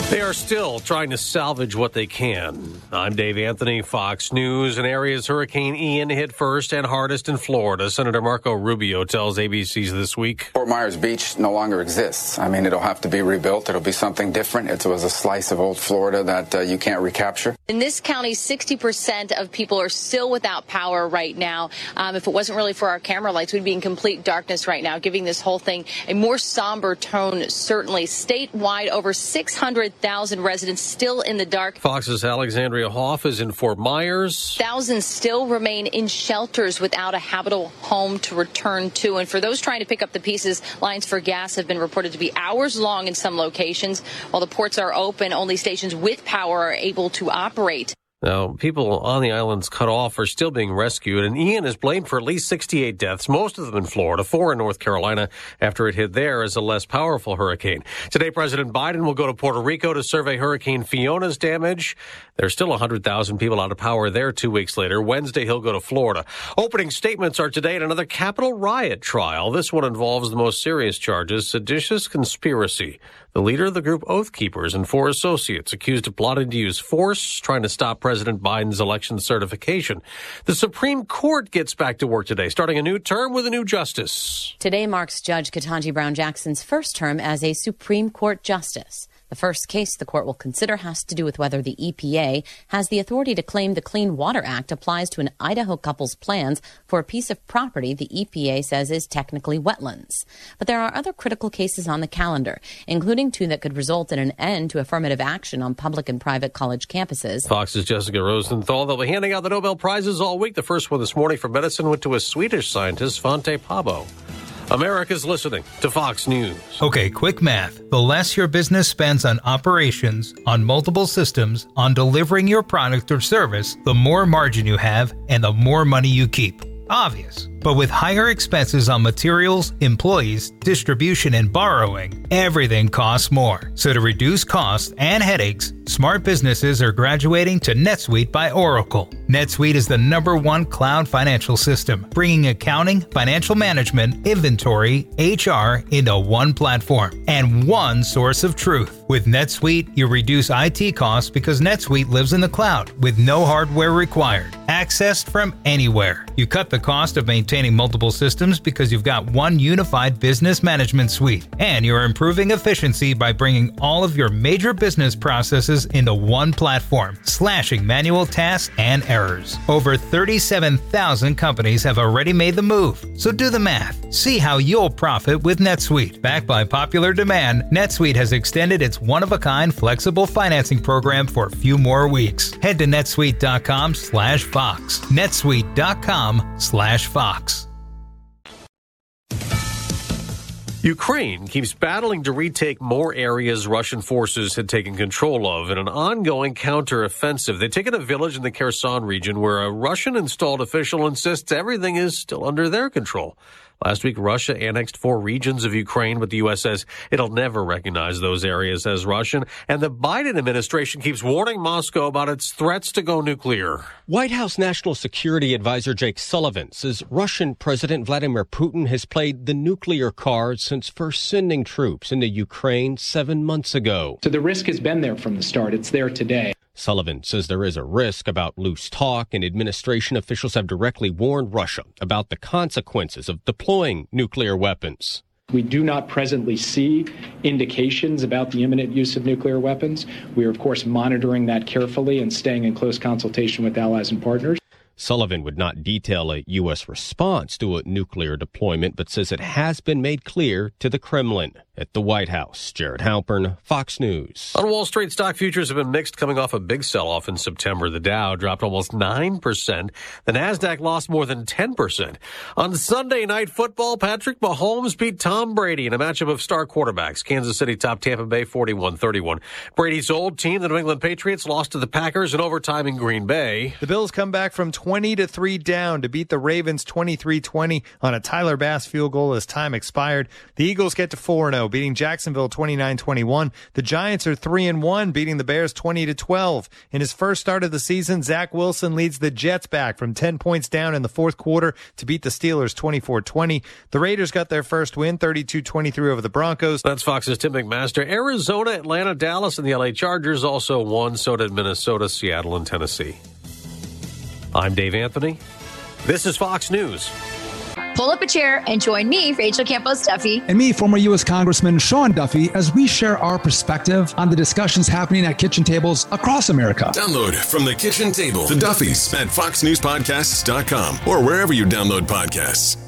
They are still trying to salvage what they can. I'm Dave Anthony, Fox News. In areas Hurricane Ian hit first and hardest in Florida, Senator Marco Rubio tells ABC's This Week. Fort Myers Beach no longer exists. I mean, it'll have to be rebuilt. It'll be something different. It was a slice of old Florida that you can't recapture. In this county, 60% of people are still without power right now. If it wasn't really for our camera lights, we'd be in complete darkness right now, giving this whole thing a more somber tone, certainly. Statewide, over 600,000 residents still in the dark. Fox's Alexandria Hoff is in Fort Myers. Thousands still remain in shelters without a habitable home to return to. And for those trying to pick up the pieces, lines for gas have been reported to be hours long in some locations. While the ports are open, only stations with power are able to operate. Now, people on the islands cut off are still being rescued, and Ian is blamed for at least 68 deaths, most of them in Florida, 4 in North Carolina, after it hit there as a less powerful hurricane. Today, President Biden will go to Puerto Rico to survey Hurricane Fiona's damage. There's still 100,000 people out of power there 2 weeks later. Wednesday, he'll go to Florida. Opening statements are today at another Capitol riot trial. This one involves the most serious charges, seditious conspiracy. The leader of the group Oath Keepers and 4 associates accused of plotting to use force, trying to stop President Biden's election certification. The Supreme Court gets back to work today, starting a new term with a new justice. Today marks Judge Ketanji Brown Jackson's first term as a Supreme Court justice. The first case the court will consider has to do with whether the EPA has the authority to claim the Clean Water Act applies to an Idaho couple's plans for a piece of property the EPA says is technically wetlands. But there are other critical cases on the calendar, including 2 that could result in an end to affirmative action on public and private college campuses. Fox's Jessica Rosenthal. They'll be handing out the Nobel Prizes all week. The first one this morning for medicine went to a Swedish scientist, Svante Pääbo. America's listening to Fox News. Okay, quick math. The less your business spends on operations, on multiple systems, on delivering your product or service, the more margin you have and the more money you keep. Obvious. But with higher expenses on materials, employees, distribution, and borrowing, everything costs more. So to reduce costs and headaches, smart businesses are graduating to NetSuite by Oracle. NetSuite is the #1 cloud financial system, bringing accounting, financial management, inventory, HR into one platform and one source of truth. With NetSuite, you reduce IT costs because NetSuite lives in the cloud with no hardware required, accessed from anywhere. You cut the cost of maintaining multiple systems because you've got one unified business management suite, and you're improving efficiency by bringing all of your major business processes into one platform, slashing manual tasks and errors. Over 37,000 companies have already made the move, so do the math. See how you'll profit with NetSuite. Backed by popular demand, NetSuite has extended its one-of-a-kind flexible financing program for a few more weeks. Head to netsuite.com/Fox. netsuite.com/Fox. Ukraine keeps battling to retake more areas Russian forces had taken control of in an ongoing counteroffensive. They've taken a village in the Kherson region where a Russian-installed official insists everything is still under their control. Last week, Russia annexed 4 regions of Ukraine, but the U.S. says it'll never recognize those areas as Russian. And the Biden administration keeps warning Moscow about its threats to go nuclear. White House National Security Advisor Jake Sullivan says Russian President Vladimir Putin has played the nuclear card since first sending troops into Ukraine 7 months ago. So the risk has been there from the start. It's there today. Sullivan says there is a risk about loose talk, and administration officials have directly warned Russia about the consequences of deploying nuclear weapons. We do not presently see indications about the imminent use of nuclear weapons. We are, of course, monitoring that carefully and staying in close consultation with allies and partners. Sullivan would not detail a U.S. response to a nuclear deployment, but says it has been made clear to the Kremlin. At the White House, Jared Halpern, Fox News. On Wall Street, stock futures have been mixed coming off a big sell-off in September. The Dow dropped almost 9%. The Nasdaq lost more than 10%. On Sunday Night Football, Patrick Mahomes beat Tom Brady in a matchup of star quarterbacks. Kansas City topped Tampa Bay 41-31. Brady's old team, the New England Patriots, lost to the Packers in overtime in Green Bay. The Bills come back from 20-3 down to beat the Ravens 23-20 on a Tyler Bass field goal as time expired. The Eagles get to 4-0, beating Jacksonville 29-21. The Giants are 3-1, beating the Bears 20-12. In his first start of the season, Zach Wilson leads the Jets back from 10 points down in the fourth quarter to beat the Steelers 24-20. The Raiders got their first win, 32-23 over the Broncos. That's Fox's Tim McMaster. Arizona, Atlanta, Dallas, and the LA Chargers also won. So did Minnesota, Seattle, and Tennessee. I'm Dave Anthony. This is Fox News. Pull up a chair and join me, Rachel Campos Duffy. And me, former U.S. Congressman Sean Duffy, as we share our perspective on the discussions happening at kitchen tables across America. Download From the Kitchen Table, The Duffys, at foxnewspodcasts.com or wherever you download podcasts.